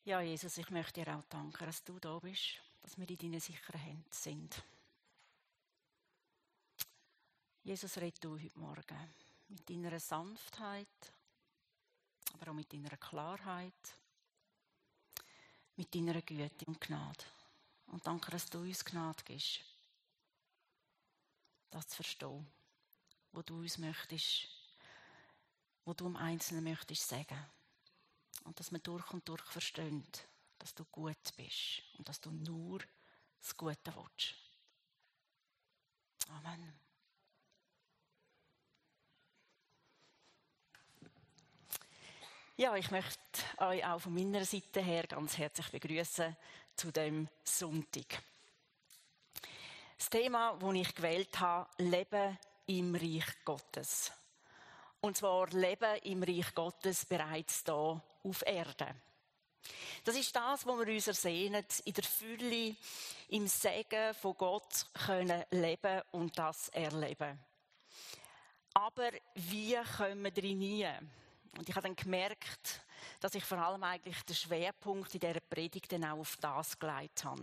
Ja, Jesus, ich möchte dir auch danken, dass du da bist, dass wir in deinen sicheren Händen sind. Jesus, red du heute Morgen mit deiner Sanftheit, aber auch mit deiner Klarheit, mit deiner Güte und Gnade. Und danke, dass du uns Gnade gibst, das zu verstehen, was du uns möchtest, was du im Einzelnen möchtest sagen. Und dass wir durch und durch verstehen, dass du gut bist und dass du nur das Gute willst. Amen. Ja, ich möchte euch auch von meiner Seite her ganz herzlich begrüßen zu dem Sonntag. Das Thema, das ich gewählt habe, Leben im Reich Gottes. Und zwar Leben im Reich Gottes bereits hier auf Erden. Das ist das, was wir uns ersehnen, in der Fülle, im Segen von Gott können leben und das erleben. Aber wie kommen wir rein? Und ich habe dann gemerkt, dass ich vor allem eigentlich den Schwerpunkt in dieser Predigt dann auch auf das gelegt habe.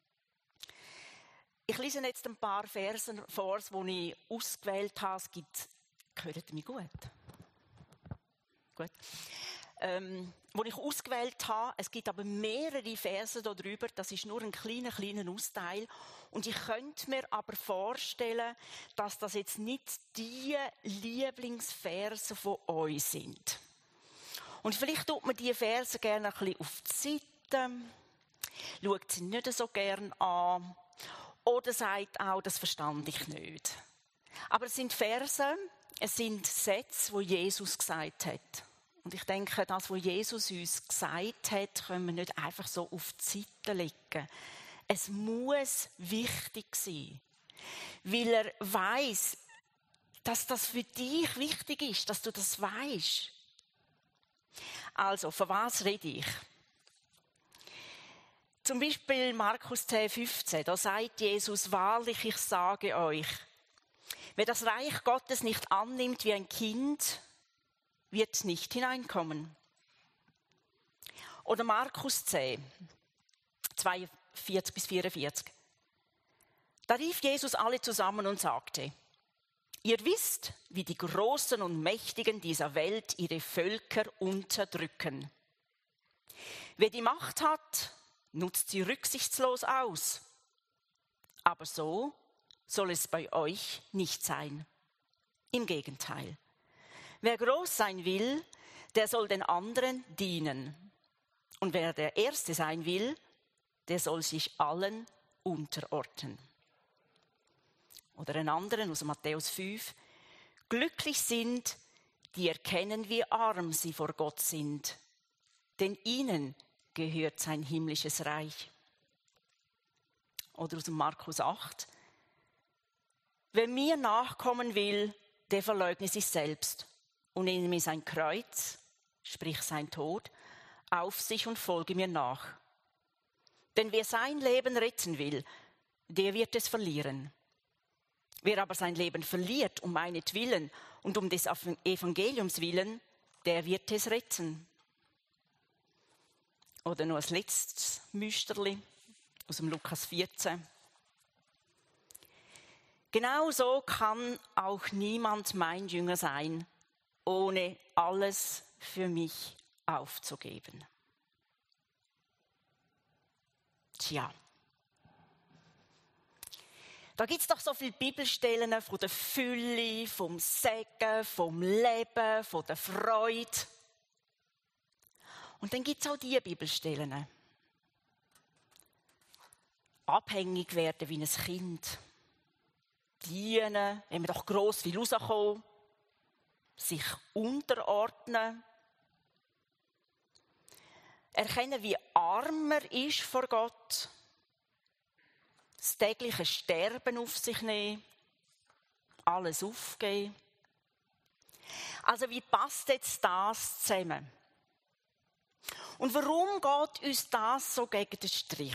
Ich lese jetzt ein paar Verse vor, die ich ausgewählt habe. Es gibt, hört ihr mich gut? Gut. Wo ich ausgewählt habe, es gibt aber mehrere Verse darüber, das ist nur ein kleiner Austeil. Und ich könnte mir aber vorstellen, dass das jetzt nicht die Lieblingsverse von euch sind. Und vielleicht tut man diese Verse gerne ein bisschen auf die Seite, schaut sie nicht so gerne an oder sagt auch, das verstand ich nicht. Aber es sind Verse, es sind Sätze, die Jesus gesagt hat. Und ich denke, das, was Jesus uns gesagt hat, können wir nicht einfach so auf die Seite legen. Es muss wichtig sein, weil er weiss, dass das für dich wichtig ist, dass du das weisst. Also, von was rede ich? Zum Beispiel Markus 10,15, da sagt Jesus, wahrlich, ich sage euch, wer das Reich Gottes nicht annimmt wie ein Kind, wird nicht hineinkommen. Oder Markus 10, 42-44. Da rief Jesus alle zusammen und sagte, ihr wisst, wie die Großen und Mächtigen dieser Welt ihre Völker unterdrücken. Wer die Macht hat, nutzt sie rücksichtslos aus. Aber so soll es bei euch nicht sein. Im Gegenteil. Wer groß sein will, der soll den anderen dienen. Und wer der Erste sein will, der soll sich allen unterordnen. Oder einen anderen aus Matthäus 5. Glücklich sind, die erkennen, wie arm sie vor Gott sind, denn ihnen gehört sein himmlisches Reich. Oder aus Markus 8. Wer mir nachkommen will, der verleugne sich selbst und nehme sein Kreuz, sprich sein Tod, auf sich und folge mir nach. Denn wer sein Leben retten will, der wird es verlieren. Wer aber sein Leben verliert um meinetwillen und um des Evangeliums willen, der wird es retten. Oder noch ein letztes Müsterli aus dem Lukas 14. Genauso kann auch niemand mein Jünger sein, ohne alles für mich aufzugeben. Tja. Da gibt es doch so viele Bibelstellen von der Fülle, vom Segen, vom Leben, von der Freude. Und dann gibt es auch diese Bibelstellen. Abhängig werden wie ein Kind. Dienen, wenn man doch gross will rauskommen. Sich unterordnen. Erkennen, wie arm er ist vor Gott. Das tägliche Sterben auf sich nehmen. Alles aufgeben. Also wie passt jetzt das zusammen? Und warum geht uns das so gegen den Strich?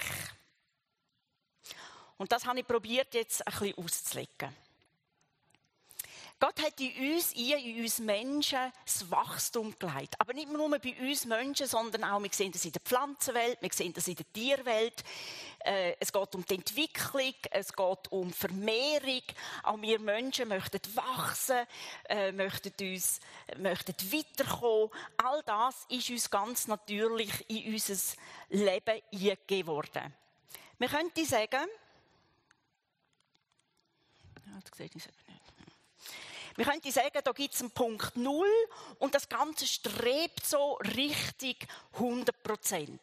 Und das habe ich probiert jetzt ein bisschen auszulegen. Gott hat in uns Menschen das Wachstum gelegt. Aber nicht nur bei uns Menschen, sondern auch, wir sehen das in der Pflanzenwelt, wir sehen das in der Tierwelt. Es geht um die Entwicklung, es geht um Vermehrung. Auch wir Menschen möchten wachsen, möchten weiterkommen. All das ist uns ganz natürlich in unser Leben eingegeben worden. Man könnte sagen, da gibt es einen Punkt 0 und das Ganze strebt so Richtung 100%.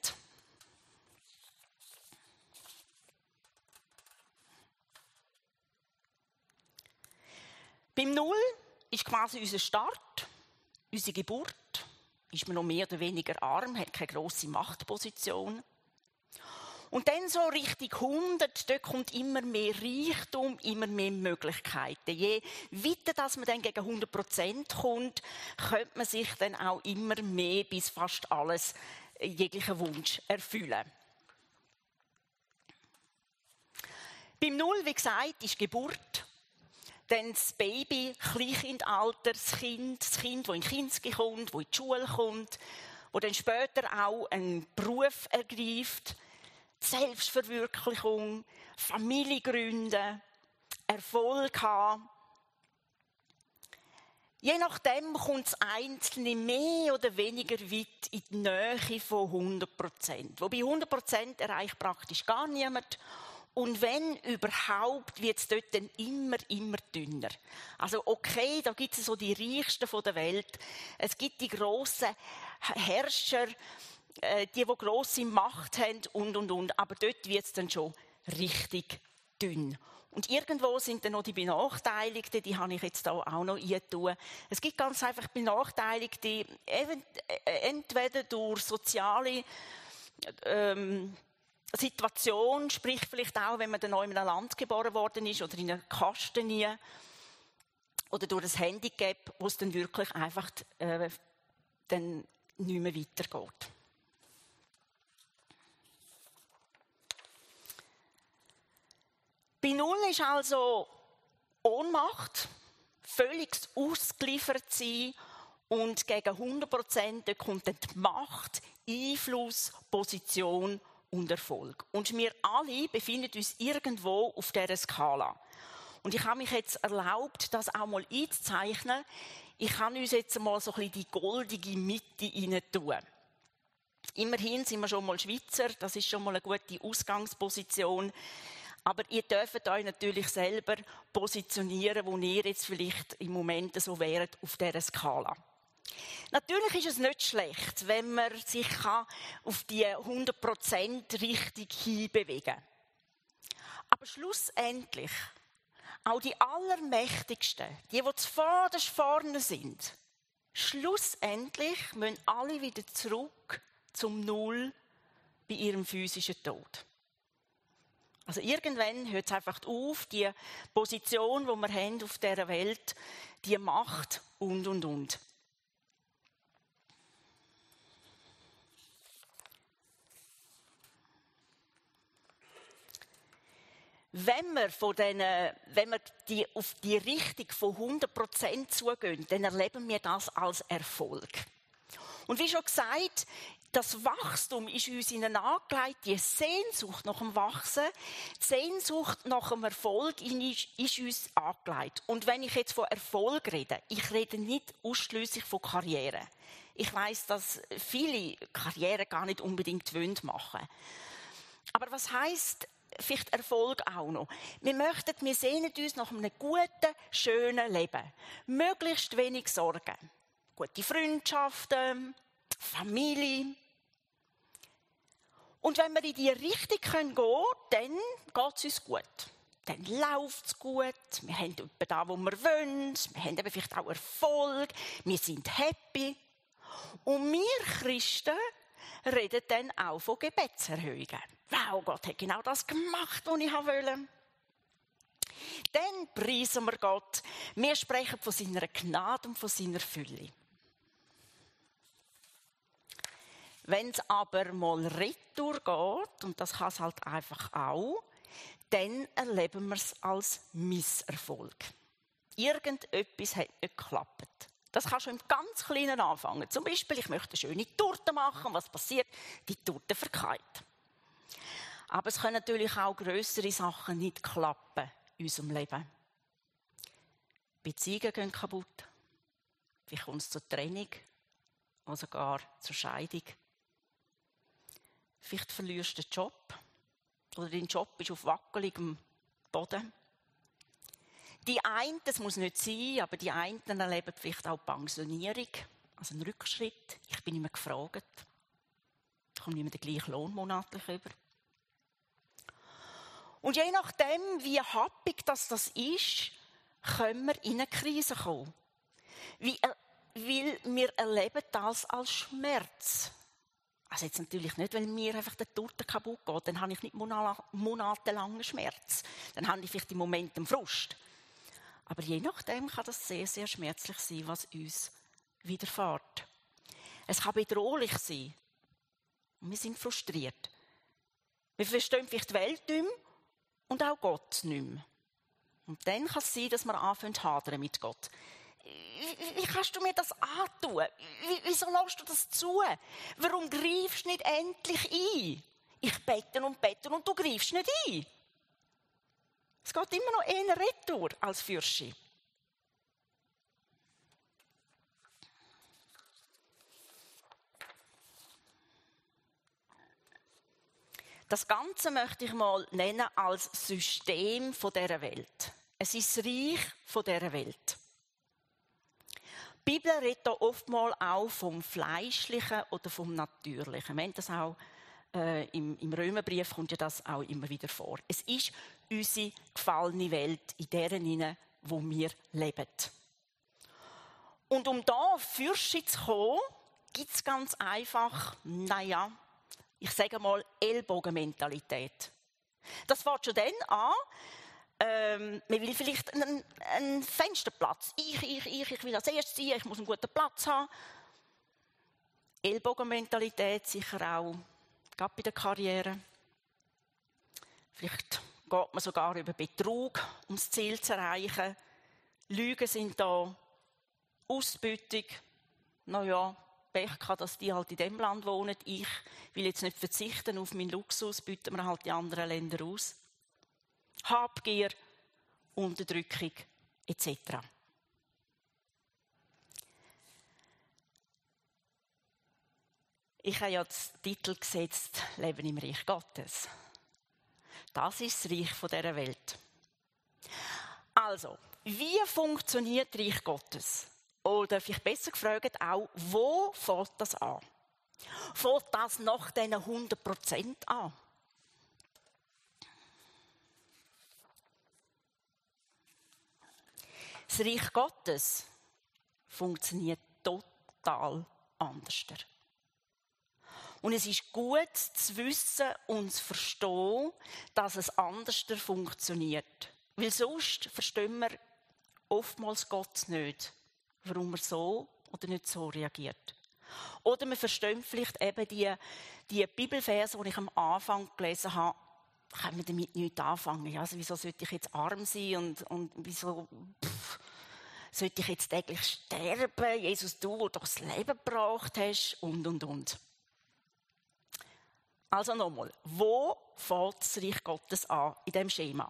Beim 0 ist quasi unser Start, unsere Geburt. Ist man noch mehr oder weniger arm, hat keine grosse Machtposition. Und dann so Richtung 100, dort kommt immer mehr Reichtum, immer mehr Möglichkeiten. Je weiter dass man dann gegen 100% kommt, könnte man sich dann auch immer mehr bis fast alles, jeglichen Wunsch erfüllen. Beim 0, wie gesagt, ist Geburt. Dann das Baby, Kleinkindalter, das Kind, das in die Kinski kommt, das in die Schule kommt, das dann später auch einen Beruf ergreift. Selbstverwirklichung, Familie gründen, Erfolg haben. Je nachdem kommt das Einzelne mehr oder weniger weit in die Nähe von 100%. Wobei 100% erreicht praktisch gar niemand. Und wenn überhaupt, wird es dort dann immer dünner. Also okay, da gibt es so die Reichsten der Welt. Es gibt die grossen Herrscher, die grosse Macht haben und. Aber dort wird es dann schon richtig dünn. Und irgendwo sind dann noch die Benachteiligten, die habe ich jetzt da auch noch eingetan. Es gibt ganz einfach Benachteiligte, entweder durch soziale Situation, sprich vielleicht auch, wenn man dann noch in einem Land geboren worden ist oder in einer Kaste nie, oder durch ein Handicap, wo es dann wirklich einfach dann nicht mehr weitergeht. Bei 0 ist also Ohnmacht, völlig ausgeliefert sein und gegen 100% kommt dann die Macht, Einfluss, Position und Erfolg. Und wir alle befinden uns irgendwo auf dieser Skala. Und ich habe mich jetzt erlaubt, das auch mal einzuzeichnen. Ich kann uns jetzt mal so ein bisschen die goldige Mitte rein tun. Immerhin sind wir schon mal Schweizer, das ist schon mal eine gute Ausgangsposition. Aber ihr dürft euch natürlich selber positionieren, wo ihr jetzt vielleicht im Moment so wäret auf dieser Skala. Natürlich ist es nicht schlecht, wenn man sich auf die 100% Richtung hinbewegen kann. Aber schlussendlich, auch die Allermächtigsten, die zuvorderst vorne sind, schlussendlich müssen alle wieder zurück zum Null bei ihrem physischen Tod. Also irgendwann hört es einfach auf, die Position, die wir haben auf dieser Welt, die Macht und. Wenn wir auf die Richtung von 100% zugehen, dann erleben wir das als Erfolg. Und wie schon gesagt, das Wachstum ist uns in ihnen angelegt, die Sehnsucht nach dem Wachsen, die Sehnsucht nach dem Erfolg ist uns angelegt. Und wenn ich jetzt von Erfolg rede, ich rede nicht ausschliesslich von Karriere. Ich weiss, dass viele Karriere gar nicht unbedingt machen wollen. Aber was heisst vielleicht Erfolg auch noch? Wir sehnen uns nach einem guten, schönen Leben. Möglichst wenig Sorgen. Gute Freundschaften, Familie. Und wenn wir in diese Richtung gehen können, dann geht es uns gut. Dann läuft es gut, wir haben etwa das, was wir wollen, wir haben eben vielleicht auch Erfolg, wir sind happy. Und wir Christen reden dann auch von Gebetserhöhungen. Wow, Gott hat genau das gemacht, was ich wollte. Dann preisen wir Gott. Wir sprechen von seiner Gnade und von seiner Fülle. Wenn es aber mal retour geht, und das kann es halt einfach auch, dann erleben wir es als Misserfolg. Irgendetwas hat nicht geklappt. Das kannst du im ganz Kleinen anfangen. Zum Beispiel, ich möchte eine schöne Torte machen. Was passiert? Die Torte verkeilt. Aber es können natürlich auch grössere Sachen nicht klappen in unserem Leben. Beziehungen gehen kaputt. Vielleicht kommt es zur Trennung oder sogar zur Scheidung. Vielleicht verlierst du den Job oder dein Job ist auf wackeligem Boden. Die einen, das muss nicht sein, aber die einen erleben vielleicht auch Pensionierung, also einen Rückschritt. Ich bin nicht mehr gefragt. Ich komme nicht mehr den gleichen Lohn monatlich über. Und je nachdem, wie happig das ist, können wir in eine Krise kommen. Weil wir erleben das als Schmerz. Also jetzt natürlich nicht, weil mir einfach der Torte kaputt geht. Dann habe ich nicht monatelangen Schmerz. Dann habe ich vielleicht im Moment einen Frust. Aber je nachdem kann das sehr, sehr schmerzlich sein, was uns widerfährt. Es kann bedrohlich sein. Und wir sind frustriert. Wir verstehen vielleicht die Welt nicht mehr und auch Gott nicht mehr. Und dann kann es sein, dass wir anfangen zu hadern mit Gott. Wie kannst du mir das antun? Wieso lässt du das zu? Warum greifst du nicht endlich ein? Ich bete und du greifst nicht ein. Es geht immer noch eher retour als Fürschi. Das Ganze möchte ich mal nennen als System dieser Welt. Es ist das Reich dieser Welt. Die Bibel redet hier oftmals auch vom Fleischlichen oder vom Natürlichen. Wir haben das auch im Römerbrief kommt ja das auch immer wieder vor. Es ist unsere gefallene Welt, in deren wo wir leben. Und um da Fürsche zu kommen, gibt es ganz einfach, ich sage mal, Ellbogenmentalität. Das fängt schon dann an, man will vielleicht einen Fensterplatz. Ich will als erstes sein, ich muss einen guten Platz haben. Ellbogenmentalität sicher auch, gerade bei der Karriere. Vielleicht geht man sogar über Betrug, um das Ziel zu erreichen. Lügen sind da, Ausbeutung. Pech kann, dass die halt in dem Land wohnen. Ich will jetzt nicht verzichten auf meinen Luxus, bieten wir halt die anderen Länder aus. Habgier, Unterdrückung etc. Ich habe ja den Titel gesetzt, Leben im Reich Gottes. Das ist das Reich dieser Welt. Also, wie funktioniert das Reich Gottes? Oder vielleicht besser gefragt auch, wo fängt das an? Fängt das nach diesen 100% an? Das Reich Gottes funktioniert total anders. Und es ist gut zu wissen und zu verstehen, dass es anders funktioniert. Weil sonst verstehen wir oftmals Gott nicht, warum er so oder nicht so reagiert. Oder wir verstehen vielleicht eben die Bibelverse, die ich am Anfang gelesen habe, können wir damit nichts anfangen. Also wieso sollte ich jetzt arm sein und wieso sollte ich jetzt täglich sterben? Jesus, du doch das Leben gebracht hast und. Also nochmal, wo fängt das Reich Gottes an in diesem Schema?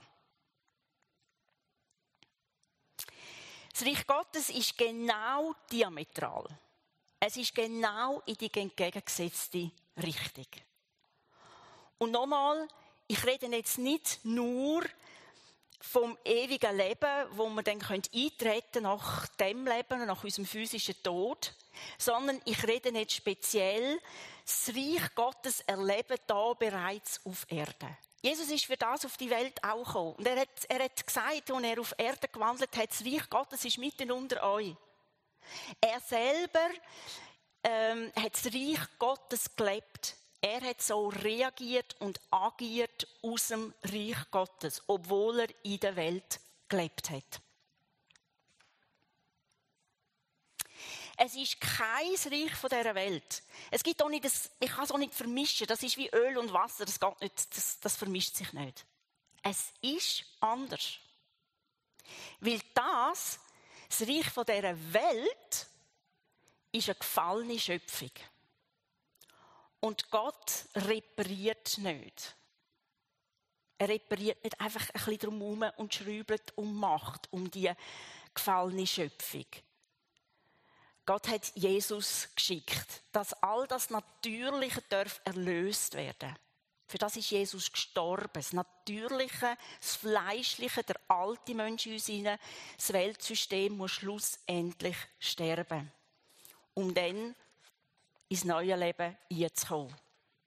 Das Reich Gottes ist genau diametral. Es ist genau in die entgegengesetzte Richtung. Und nochmal, ich rede jetzt nicht nur vom ewigen Leben, wo wir dann eintreten nach dem Leben, nach unserem physischen Tod, sondern ich rede nicht speziell, das Reich Gottes erleben da bereits auf Erde. Jesus ist für das auf die Welt auch gekommen. Und er hat gesagt, als er auf Erde gewandelt hat, das Reich Gottes ist mitten unter euch. Er selber hat das Reich Gottes gelebt. Er hat so reagiert und agiert aus dem Reich Gottes, obwohl er in der Welt gelebt hat. Es ist kein Reich von dieser Welt. Es gibt auch nicht ich kann es auch nicht vermischen. Das ist wie Öl und Wasser. Das geht nicht, das vermischt sich nicht. Es ist anders. Weil das Reich von dieser Welt, ist eine gefallene Schöpfung. Und Gott repariert nicht. Er repariert nicht einfach ein bisschen drumherum und schraubt und macht um die gefallene Schöpfung. Gott hat Jesus geschickt, dass all das Natürliche erlöst werden. Für das ist Jesus gestorben. Das Natürliche, das Fleischliche, der alte Mensch in uns hinein, das Weltsystem muss schlussendlich sterben, um dann ins neue Leben einzukommen.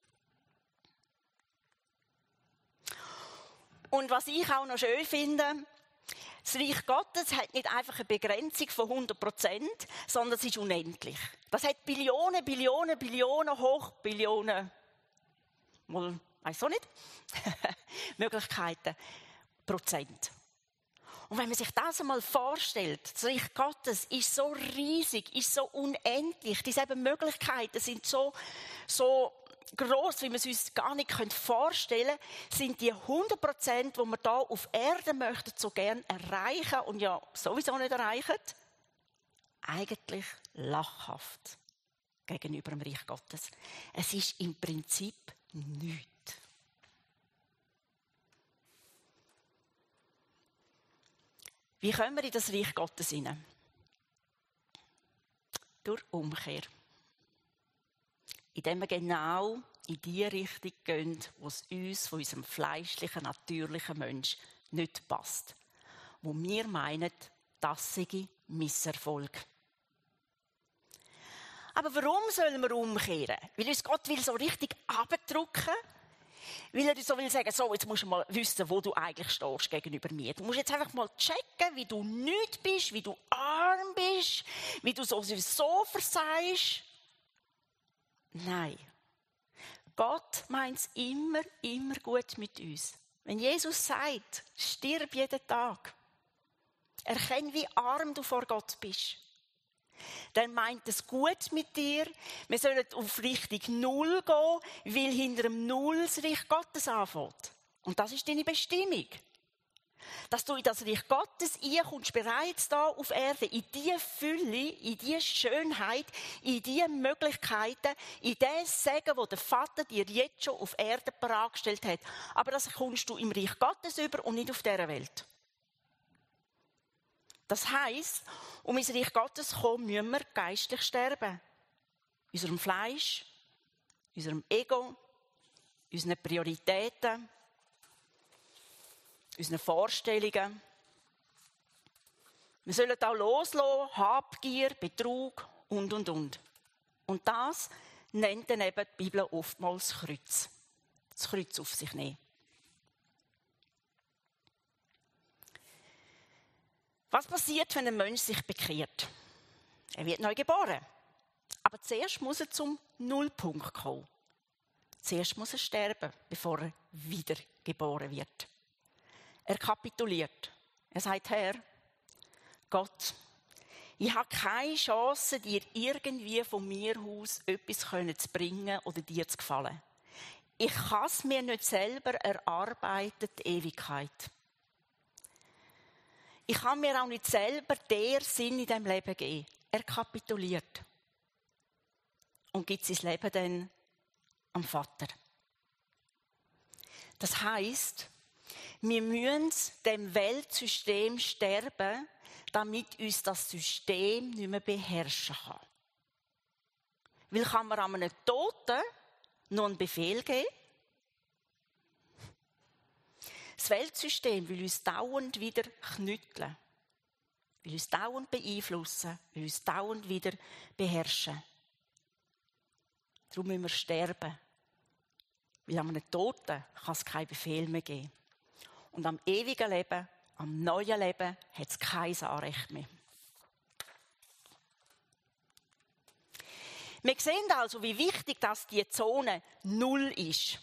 Und was ich auch noch schön finde, das Reich Gottes hat nicht einfach eine Begrenzung von 100%, sondern es ist unendlich. Das hat Billionen, Billionen, Billionen, Hochbillionen, mal, weiss auch nicht, Möglichkeiten, Prozent. Und wenn man sich das einmal vorstellt, das Reich Gottes ist so riesig, ist so unendlich, diese Möglichkeiten sind so gross, wie wir es uns gar nicht vorstellen können, sind die 100%, die wir hier auf Erden möchten, so gern erreichen und ja sowieso nicht erreichen, eigentlich lachhaft gegenüber dem Reich Gottes. Es ist im Prinzip nichts. Wie kommen wir in das Reich Gottes hinein? Durch Umkehr. Indem wir genau in die Richtung gehen, wo es uns von unserem fleischlichen, natürlichen Mensch nicht passt. Wo wir meinen, das sei Misserfolg. Aber warum sollen wir umkehren? Weil uns Gott will so richtig abdrücken, weil er so will sagen, so, jetzt musst du mal wissen, wo du eigentlich stehst gegenüber mir. Du musst jetzt einfach mal checken, wie du nichts bist, wie du arm bist, wie du sowieso versagst. Nein. Gott meint es immer, immer gut mit uns. Wenn Jesus sagt, stirb jeden Tag, erkenne, wie arm du vor Gott bist, dann meint es gut mit dir. Wir sollen auf Richtung Null gehen, weil hinter dem Null das Reich Gottes anfängt. Und das ist deine Bestimmung. Dass du in das Reich Gottes einkommst, bereits hier auf Erde, in diese Fülle, in diese Schönheit, in diese Möglichkeiten, in das Segen, das der Vater dir jetzt schon auf Erde bereitgestellt hat. Aber das kommst du im Reich Gottes über und nicht auf dieser Welt. Das heisst, um ins Reich Gottes zu kommen, müssen wir geistlich sterben. Unserem Fleisch, unserem Ego, unseren Prioritäten, unseren Vorstellungen. Wir sollen auch loslassen, Habgier, Betrug und. Und das nennt dann eben die Bibel oftmals Kreuz. Das Kreuz auf sich nehmen. Was passiert, wenn ein Mensch sich bekehrt? Er wird neu geboren. Aber zuerst muss er zum Nullpunkt kommen. Zuerst muss er sterben, bevor er wiedergeboren wird. Er kapituliert. Er sagt, Herr, Gott, ich habe keine Chance, dir irgendwie von mir aus etwas zu bringen oder dir zu gefallen. Ich kann es mir nicht selber erarbeiten, die Ewigkeit. Ich kann mir auch nicht selber den Sinn in diesem Leben geben. Er kapituliert. Und gibt sein Leben dann am Vater. Das heisst, wir müssen dem Weltsystem sterben, damit uns das System nicht mehr beherrschen kann. Weil kann man einem Toten noch einen Befehl geben? Das Weltsystem will uns dauernd wieder knütteln, will uns dauernd beeinflussen, will uns dauernd wieder beherrschen. Darum müssen wir sterben. Weil an einem Toten kann es keinen Befehl mehr geben. Und am ewigen Leben, am neuen Leben, hat es kein Anrecht mehr. Wir sehen also, wie wichtig dass die Zone Null ist.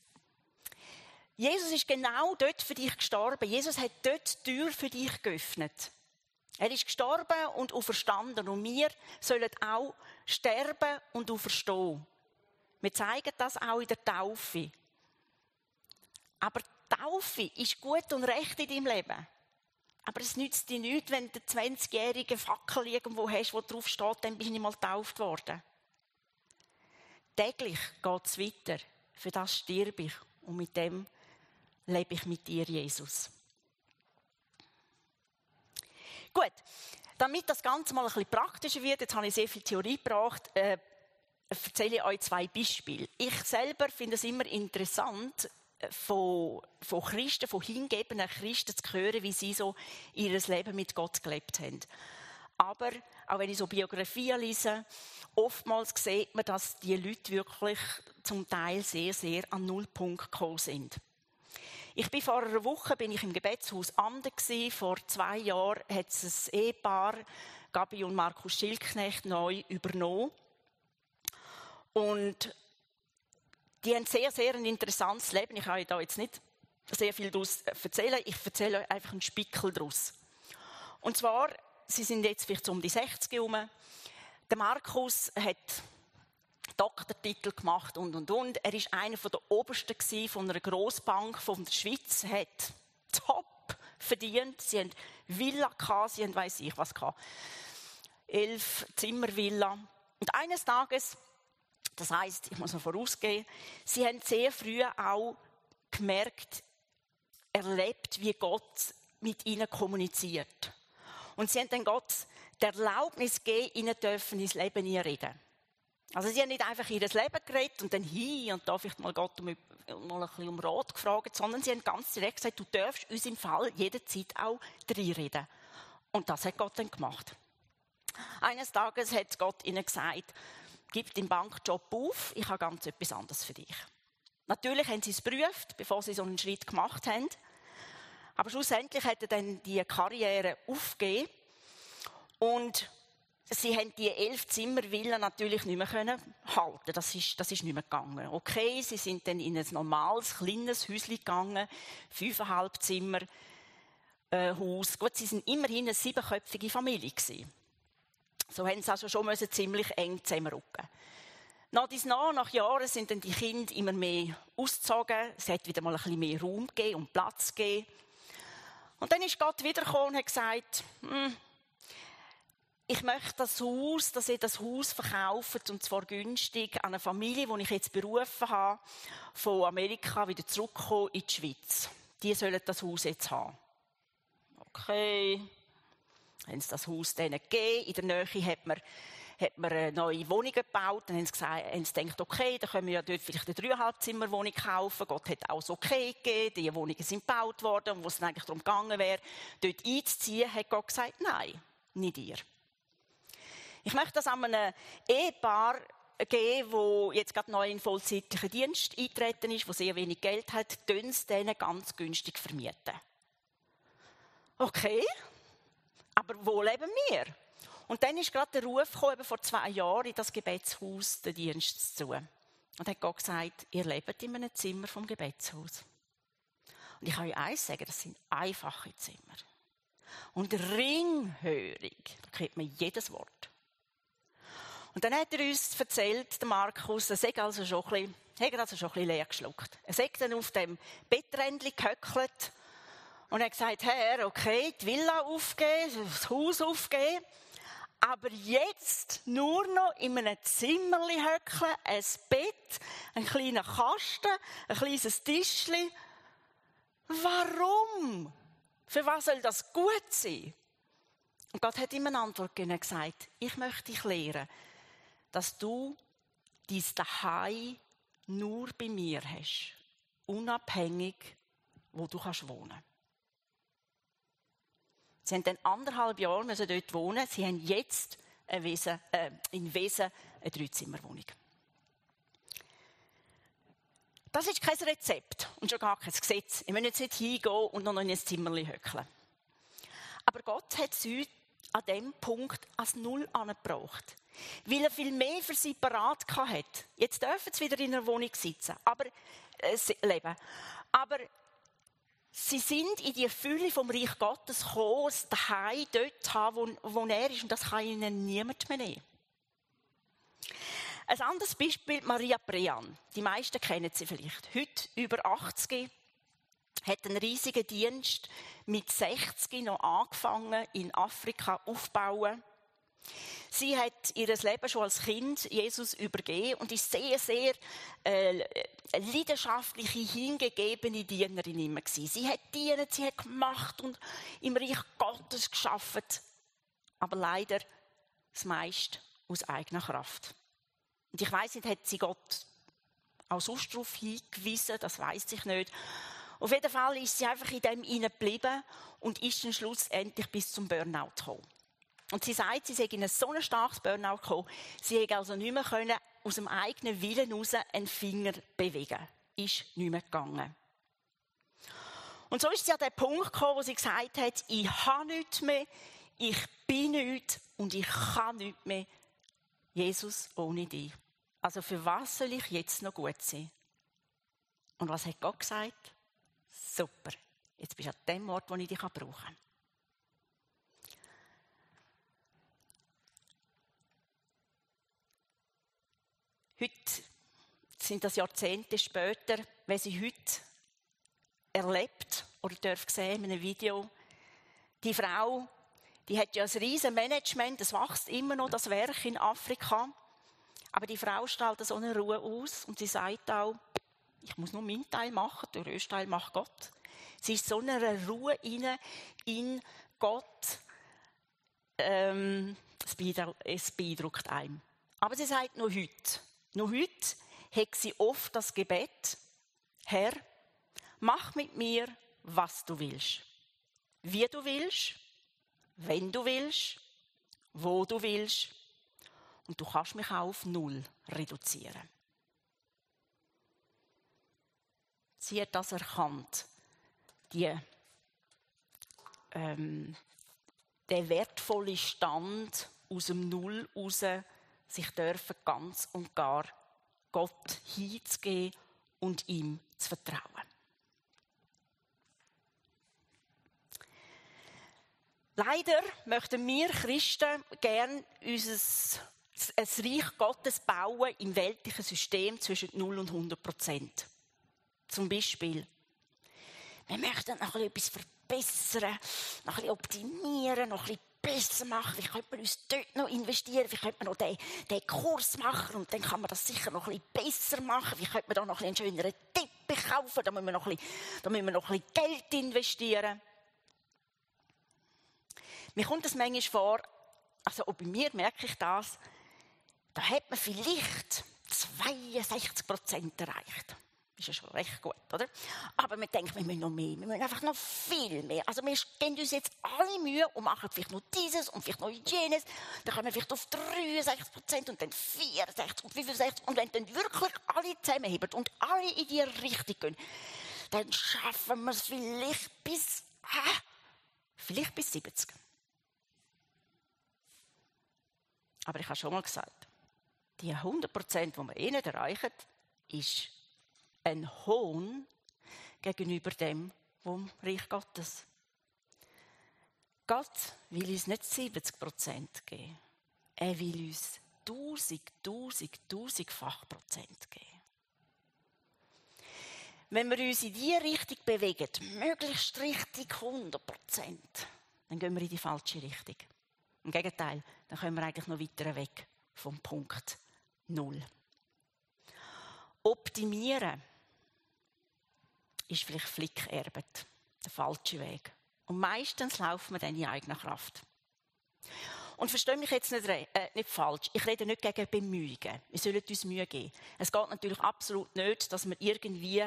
Jesus ist genau dort für dich gestorben. Jesus hat dort die Tür für dich geöffnet. Er ist gestorben und auferstanden. Und wir sollen auch sterben und auferstehen. Wir zeigen das auch in der Taufe. Aber die Taufe ist gut und recht in deinem Leben. Aber es nützt dir nichts, wenn du einen 20-jährigen Fackel irgendwo hast, wo drauf steht, dann bist du nicht mal getauft worden. Täglich geht es weiter. Für das sterbe ich. Und mit dem lebe ich mit dir, Jesus. Gut, damit das Ganze mal ein bisschen praktischer wird, jetzt habe ich sehr viel Theorie gebracht, erzähle ich euch 2 Beispiele. Ich selber finde es immer interessant, von Christen, von hingegebenen Christen zu hören, wie sie so ihr Leben mit Gott gelebt haben. Aber auch wenn ich so Biografien lese, oftmals sieht man, dass die Leute wirklich zum Teil sehr, sehr an Nullpunkt gekommen sind. Vor einer Woche bin ich im Gebetshaus Amden gewesen. Vor 2 Jahren hat es ein Ehepaar, Gabi und Markus Schildknecht, neu übernommen. Und die haben sehr, sehr ein interessantes Leben. Ich kann euch da jetzt nicht sehr viel daraus erzählen. Ich erzähle euch einfach einen Spickel daraus. Und zwar, sie sind jetzt vielleicht so um die 60 herum. Der Markus hat Doktortitel gemacht und. Er war einer der Obersten von einer Grossbank von der Schweiz. Er hat top verdient. Sie hatten Villa gehabt, sie hatten weiss ich was gehabt. 11 Zimmervilla. Und eines Tages, das heisst, ich muss noch vorausgehen, sie haben sehr früh auch gemerkt, erlebt, wie Gott mit ihnen kommuniziert. Und sie haben dann Gott die Erlaubnis gegeben, ihnen dürfen ins Leben reden. Also sie haben nicht einfach ihr Leben geredet und dann hier und da vielleicht mal Gott mal ein bisschen um Rat gefragt, sondern sie haben ganz direkt gesagt, du darfst uns im Fall jederzeit auch reinreden. Und das hat Gott dann gemacht. Eines Tages hat Gott ihnen gesagt, gib den Bankjob auf, ich habe ganz etwas anderes für dich. Natürlich haben sie es geprüft, bevor sie so einen Schritt gemacht haben. Aber schlussendlich hat er dann die Karriere aufgegeben und sie haben die 11 Zimmervillen natürlich nicht mehr halten. Das ist nicht mehr gegangen. Okay, sie sind dann in ein normales, kleines Häuschen gegangen, 5,5 Zimmer Haus. Gut, sie sind immerhin eine 7-köpfige Familie gewesen. So haben sie also schon ziemlich eng zusammenrücken. Nach Jahren sind dann die Kinder immer mehr ausgezogen. Es hat wieder mal ein bisschen mehr Raum gegeben und Platz gegeben. Und dann ist Gott wiedergekommen und hat gesagt, ich möchte dass ihr das Haus verkauft, und zwar günstig, an eine Familie, die ich jetzt berufen habe, von Amerika wieder zurückkommen in die Schweiz. Die sollen das Haus jetzt haben. Okay. Haben sie das Haus denen gegeben. In der Nähe hat man eine neue Wohnung gebaut. Dann haben sie gedacht, okay, dann können wir ja dort vielleicht eine 3,5-Zimmer-Wohnung kaufen. Gott hat auch so okay gegeben. Die Wohnungen sind gebaut worden. Und wo es eigentlich darum gegangen wäre, dort einzuziehen, hat Gott gesagt, nein, nicht ihr. Ich möchte das an einem Ehepaar geben, das jetzt gerade neu in vollzeitlichen Dienst eingetreten ist, das sehr wenig Geld hat, denen ganz günstig vermieten. Okay. Aber wo leben wir? Und dann ist gerade der Ruf gekommen, vor 2 Jahren in das Gebetshaus den Dienst zu tun. Und hat Gott gesagt, ihr lebt in einem Zimmer vom Gebetshaus. Und ich kann euch eins sagen, das sind einfache Zimmer. Und ringhörig, da kriegt man jedes Wort. Und dann hat er uns erzählt, der Markus, er sei also schon ein bisschen leer geschluckt. Er sei dann auf dem Betträndchen gehöckelt und hat gesagt, Herr, okay, die Villa aufgeben, das Haus aufgeben, aber jetzt nur noch in einem Zimmerli höckeln, ein Bett, ein kleiner Kasten, ein kleines Tischli. Warum? Für was soll das gut sein? Und Gott hat ihm eine Antwort gegeben und gesagt, ich möchte dich lehren, dass du dein Zuhause nur bei mir hast, unabhängig, wo du wohnen kannst. Sie haben dann 1,5 Jahre dort wohnen. Sie haben jetzt in Wesen eine 3-Zimmer-Wohnung. Das ist kein Rezept und schon gar kein Gesetz. Ich will jetzt nicht hingehen und noch in ein Zimmerchen höckeln. Aber Gott hat sie an diesem Punkt als Null angebracht. Weil er viel mehr für sie parat hatte. Jetzt dürfen sie wieder in einer Wohnung sitzen, leben. Aber sie sind in die Fülle vom Reich Gottes gekommen, das Zuhause dort haben, wo er ist. Und das kann ihnen niemand mehr nehmen. Ein anderes Beispiel, Maria Brean. Die meisten kennen sie vielleicht. Heute über 80. hat einen riesigen Dienst mit 60 noch angefangen, in Afrika aufzubauen. Sie hat ihr Leben schon als Kind Jesus übergeben und ist sehr, sehr leidenschaftliche, hingegebene Dienerin immer gewesen. Sie hat gedient, sie hat gemacht und im Reich Gottes geschafft. Aber leider das meiste aus eigener Kraft. Und ich weiss nicht, hat sie Gott auch sonst darauf hingewiesen, das weiss ich nicht. Auf jeden Fall ist sie einfach in dem geblieben und ist dann schlussendlich bis zum Burnout gekommen. Und sie sagt, sie sei in so ein starkes Burnout gekommen, sie hätte also nicht mehr können, aus dem eigenen Willen heraus einen Finger bewegen. Ist nicht mehr gegangen. Und so ist sie an den Punkt gekommen, wo sie gesagt hat, ich habe nichts mehr, ich bin nichts und ich kann nichts mehr. Jesus, ohne dich. Also für was soll ich jetzt noch gut sein? Und was hat Gott gesagt? Super, jetzt bist du an dem Ort, wo ich dich brauchen kann. Heute sind das Jahrzehnte später, wenn sie heute erlebt oder darf sehen in einem Video, die Frau, die hat ja ein riesen Management, es wächst immer noch das Werk in Afrika, aber die Frau strahlt so eine Ruhe aus und sie sagt auch, ich muss nur meinen Teil machen, den grössten Teil macht Gott. Sie ist so eine Ruhe in Gott, es beeindruckt einen. Aber sie sagt nur heute hat sie oft das Gebet, Herr, mach mit mir, was du willst. Wie du willst, wenn du willst, wo du willst. Und du kannst mich auch auf 0 reduzieren. Sie hat das erkannt, der wertvolle Stand aus dem Null raus, sich dürfen ganz und gar Gott hinzugeben und ihm zu vertrauen. Leider möchten wir Christen gerne ein Reich Gottes bauen im weltlichen System zwischen 0 und 100%. Zum Beispiel, wir möchten noch etwas verbessern, noch ein bisschen optimieren, noch ein bisschen besser machen. Wie könnte man uns dort noch investieren? Wie könnte man noch den Kurs machen? Und dann kann man das sicher noch ein bisschen besser machen. Wie könnte man da noch ein bisschen einen schöneren Teppich kaufen? Da müssen wir noch ein bisschen Geld investieren. Mir kommt das manchmal vor, also auch bei mir merke ich das, da hat man vielleicht 62% erreicht. Das ist ja schon recht gut, oder? Aber wir denken, wir müssen noch mehr, wir müssen einfach noch viel mehr. Also wir geben uns jetzt alle Mühe und machen vielleicht noch dieses und vielleicht noch jenes. Dann kommen wir vielleicht auf 63% und dann 64% und 65%. Und wenn dann wirklich alle zusammenheben und alle in die Richtung gehen, dann schaffen wir es vielleicht bis 70%. Aber ich habe schon mal gesagt, die 100%, die wir nicht erreichen, ist ein Hohn gegenüber dem vom Reich Gottes. Gott will uns nicht 70% geben. Er will uns 1000-fach Prozent geben. Wenn wir uns in diese Richtung bewegen, möglichst richtig 100%, dann gehen wir in die falsche Richtung. Im Gegenteil, dann kommen wir eigentlich noch weiter weg vom Punkt 0. Optimieren ist vielleicht Flickerbet, der falsche Weg. Und meistens laufen wir dann in eigener Kraft. Und verstehe mich jetzt nicht falsch, ich rede nicht gegen Bemühungen. Wir sollen uns Mühe geben. Es geht natürlich absolut nicht, dass wir irgendwie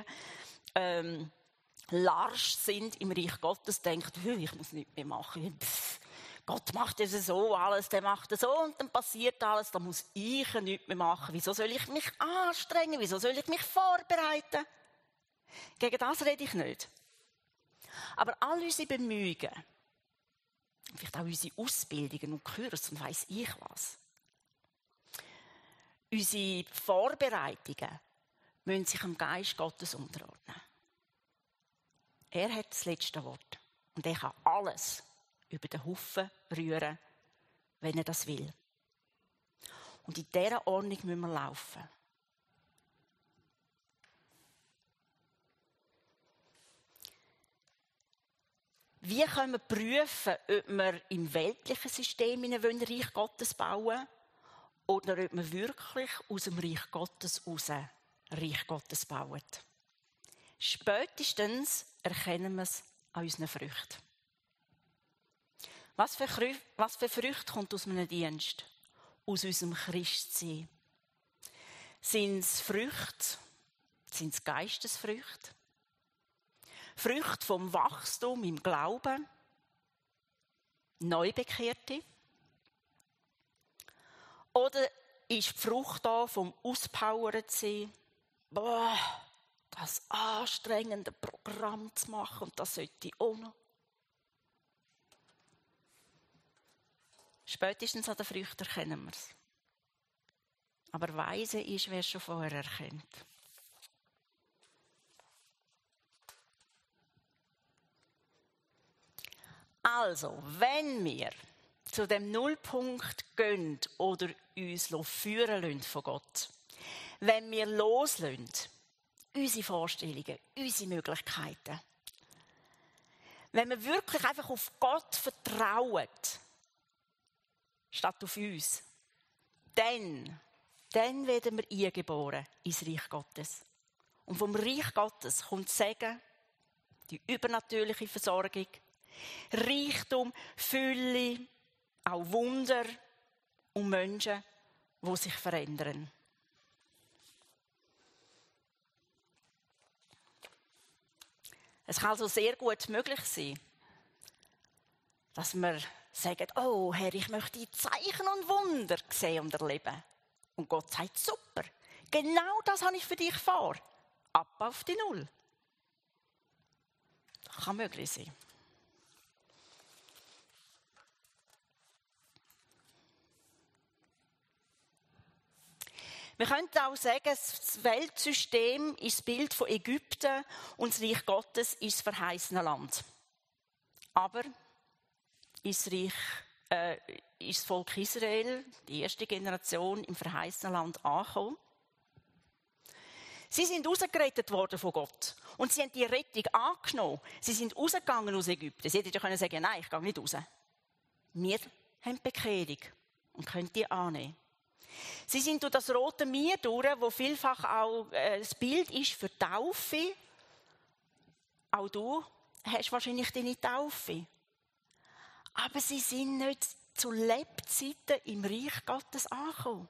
larsch sind im Reich Gottes, denkt, ich muss nichts mehr machen. Gott macht es so, alles, der macht es so und dann passiert alles, da muss ich nichts mehr machen. Wieso soll ich mich anstrengen? Wieso soll ich mich vorbereiten? Gegen das rede ich nicht. Aber all unsere Bemühungen, vielleicht auch unsere Ausbildungen und Kurse und weiss ich was, unsere Vorbereitungen müssen sich dem Geist Gottes unterordnen. Er hat das letzte Wort und er kann alles über den Haufen rühren, wenn er das will. Und in dieser Ordnung müssen wir laufen. Wie können wir prüfen, ob wir im weltlichen System in ein Reich Gottes bauen oder ob wir wirklich aus dem Reich Gottes heraus Reich Gottes bauen? Spätestens erkennen wir es an unseren Früchten. Was für Früchte kommt aus einem Dienst? Aus unserem Christsein? Sind es Früchte? Sind es Geistesfrüchte? Früchte vom Wachstum im Glauben? Neubekehrte? Oder ist die Frucht da vom Auspowern zu sein? Boah, das anstrengende Programm zu machen und das sollte ich auch noch. Spätestens an den Früchten erkennen wir es. Aber weise ist, wer es schon vorher erkennt. Also, wenn wir zu dem Nullpunkt gehen oder uns führen lassen von Gott, wenn wir loslassen, unsere Vorstellungen, unsere Möglichkeiten, wenn wir wirklich einfach auf Gott vertrauen, statt auf uns, dann werden wir eingeboren ins Reich Gottes. Und vom Reich Gottes kommt Segen, die übernatürliche Versorgung, Reichtum, Fülle, auch Wunder und Menschen, die sich verändern. Es kann also sehr gut möglich sein, dass wir sagen, oh Herr, ich möchte die Zeichen und Wunder sehen und erleben. Und Gott sagt, super, genau das habe ich für dich vor. Ab auf die Null. Das kann möglich sein. Wir könnten auch sagen, das Weltsystem ist das Bild von Ägypten und das Reich Gottes ist das verheißene Land. Aber ist das Volk Israel, die erste Generation, im verheißenen Land angekommen? Sie sind rausgerettet worden von Gott und sie haben die Rettung angenommen. Sie sind rausgegangen aus Ägypten. Sie hätten ja können sagen, nein, ich gehe nicht raus. Wir haben Bekehrung und können die annehmen. Sie sind durch das Rote Meer durch, wo vielfach auch das Bild ist für die Taufe. Auch du hast wahrscheinlich deine Taufe. Aber sie sind nicht zu Lebzeiten im Reich Gottes angekommen.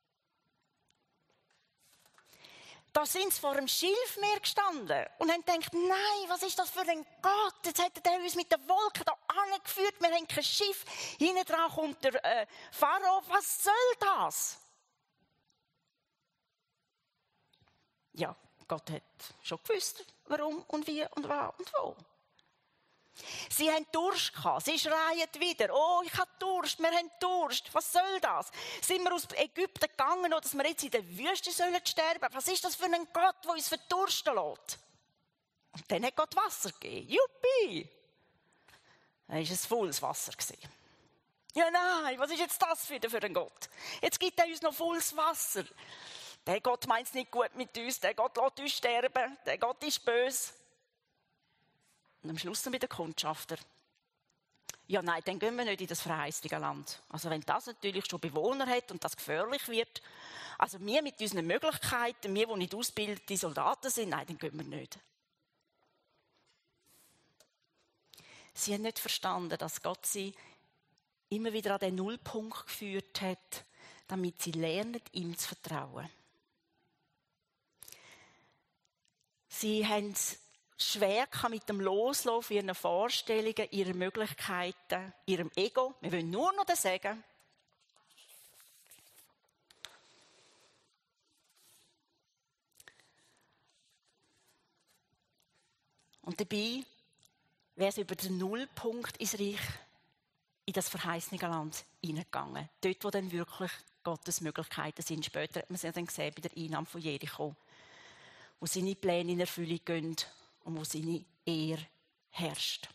Da sind sie vor dem Schilfmeer gestanden und haben gedacht, nein, was ist das für ein Gott? Jetzt hat er uns mit den Wolken da angeführt, wir haben kein Schiff. Hinten dran kommt der Pharao, was soll das? Ja, Gott hat schon gewusst, warum und wie und wann und wo. Sie haben Durst gehabt, sie schreien wieder, oh, ich habe Durst, wir haben Durst, was soll das? Sind wir aus Ägypten gegangen, oder dass wir jetzt in der Wüste sterben sollen? Was ist das für ein Gott, der uns verdursten lässt? Und dann hat Gott Wasser gegeben, juppie! Dann war es volles Wasser. Ja nein, was ist jetzt das für ein Gott? Jetzt gibt er uns noch volles Wasser. Der Gott meint es nicht gut mit uns, der Gott lässt uns sterben, der Gott ist böse. Und am Schluss dann bei den Kundschafter. Ja, nein, dann gehen wir nicht in das verheißene Land. Also wenn das natürlich schon Bewohner hat und das gefährlich wird, also wir mit unseren Möglichkeiten, wir, die nicht ausgebildete Soldaten sind, nein, dann gehen wir nicht. Sie haben nicht verstanden, dass Gott sie immer wieder an den Nullpunkt geführt hat, damit sie lernen, ihm zu vertrauen. Sie haben schwer mit dem Loslaufen ihren Vorstellungen, ihren Möglichkeiten, ihrem Ego. Wir wollen nur noch das sagen. Und dabei wäre es über den Nullpunkt ins Reich, in das verheißene Land hineingegangen. Dort, wo dann wirklich Gottes Möglichkeiten sind. Später hat man es ja dann gesehen bei der Einnahme von Jericho, wo seine Pläne in Erfüllung gehen und wo seine Ehre herrscht.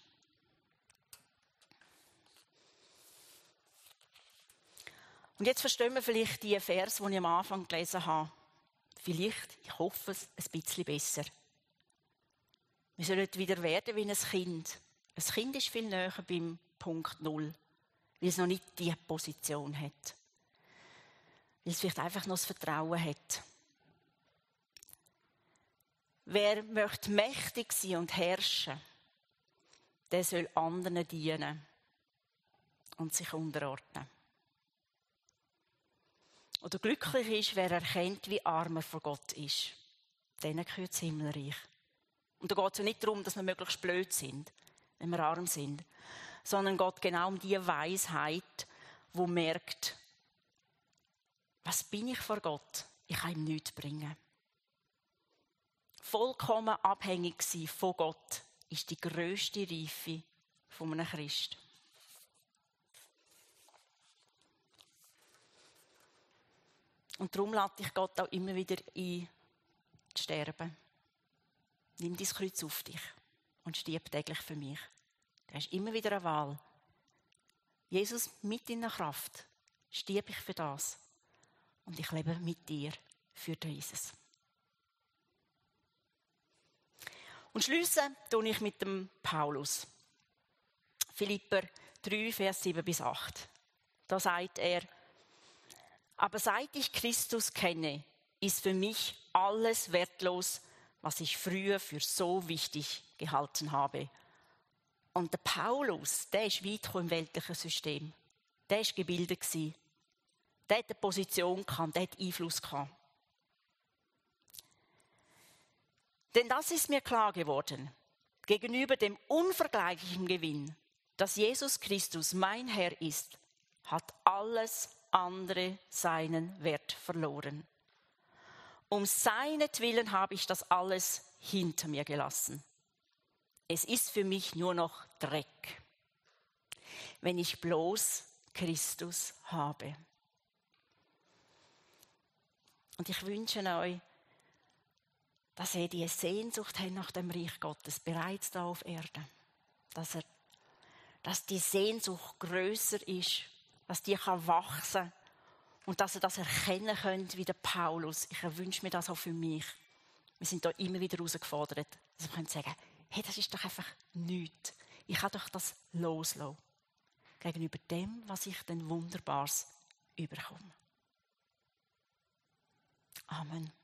Und jetzt verstehen wir vielleicht die Verse, die ich am Anfang gelesen habe. Vielleicht, ich hoffe es, ein bisschen besser. Wir sollen wieder werden wie ein Kind. Ein Kind ist viel näher beim Punkt 0, weil es noch nicht diese Position hat. Weil es vielleicht einfach noch das Vertrauen hat. Wer möchte mächtig sein und herrschen, der soll anderen dienen und sich unterordnen. Oder glücklich ist, wer erkennt, wie arm er vor Gott ist. Denen gehört das Himmelreich. Und da geht es ja nicht darum, dass wir möglichst blöd sind, wenn wir arm sind, sondern geht genau um die Weisheit, die merkt, was bin ich vor Gott? Ich kann ihm nichts bringen. Vollkommen abhängig sein von Gott ist die grösste Reife von einem Christ. Und darum lade ich Gott auch immer wieder ein, zu sterben. Nimm dein Kreuz auf dich und stirb täglich für mich. Du hast immer wieder eine Wahl. Jesus, mit deiner Kraft stirb ich für das. Und ich lebe mit dir für dieses. Und schliessen tue ich mit dem Paulus. Philipper 3, Vers 7 bis 8. Da sagt er, aber seit ich Christus kenne, ist für mich alles wertlos, was ich früher für so wichtig gehalten habe. Und der Paulus, der ist weit im weltlichen System. Der war gebildet. Der hat eine Position gehabt, der hat Einfluss gehabt. Denn das ist mir klar geworden, gegenüber dem unvergleichlichen Gewinn, dass Jesus Christus mein Herr ist, hat alles andere seinen Wert verloren. Um seinetwillen habe ich das alles hinter mir gelassen. Es ist für mich nur noch Dreck, wenn ich bloß Christus habe. Und ich wünsche euch, dass ihr die Sehnsucht habt nach dem Reich Gottes, bereits da auf Erden. Dass die Sehnsucht grösser ist, dass die wachsen kann und dass ihr das erkennen könnt wie der Paulus. Ich wünsche mir das auch für mich. Wir sind da immer wieder herausgefordert, dass wir sagen können, hey, das ist doch einfach nichts. Ich kann doch das loslassen. Gegenüber dem, was ich denn Wunderbares überkomme. Amen.